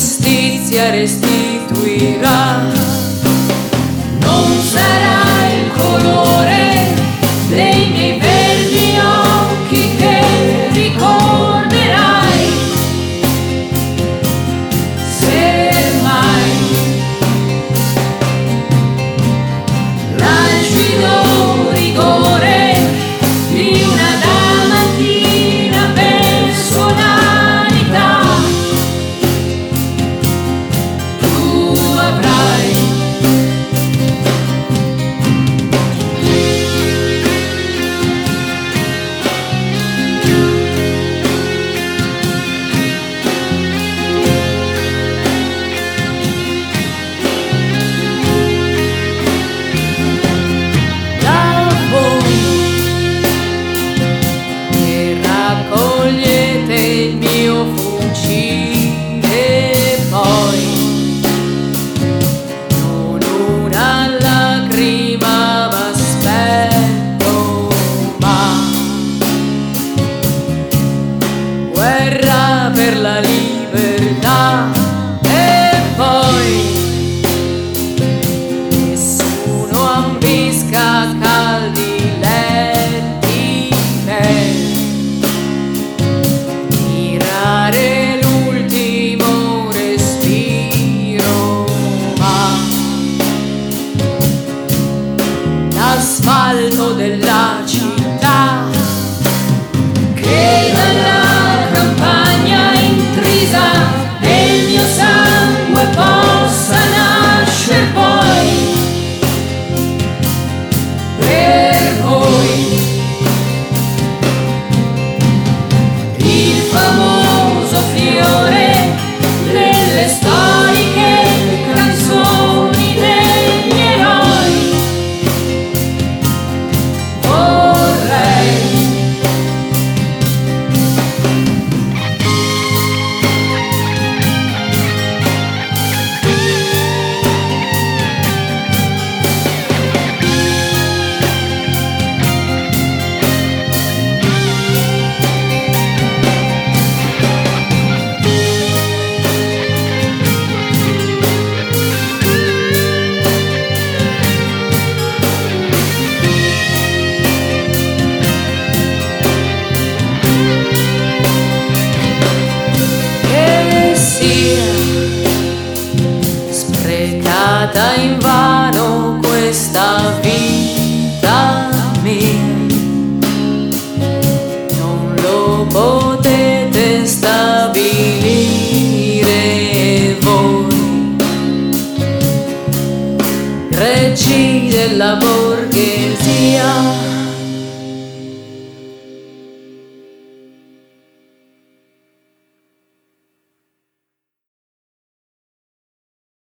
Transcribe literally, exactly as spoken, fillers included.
giustizia restituirà. Non sarà il colore dei miei verdi occhi che ricorderai, semmai l'algido rigore di una damantina personalità tu avrai. Raccogliete il mio fucile e poi non una lacrima m'aspetto, ma guerra per la libertà. E poi nessuno ambisca caldi letti per tirare l'ultimo respiro, ma l'asfalto della città che dalla campagna intrisa del mio sangue possa nascer poi per voi. Il famoso fiore delle storiche canzoni degli eroi vorrei. Che sia sprecata invano questa vita mia, non lo potete stabilire voi, greggi della borghesia.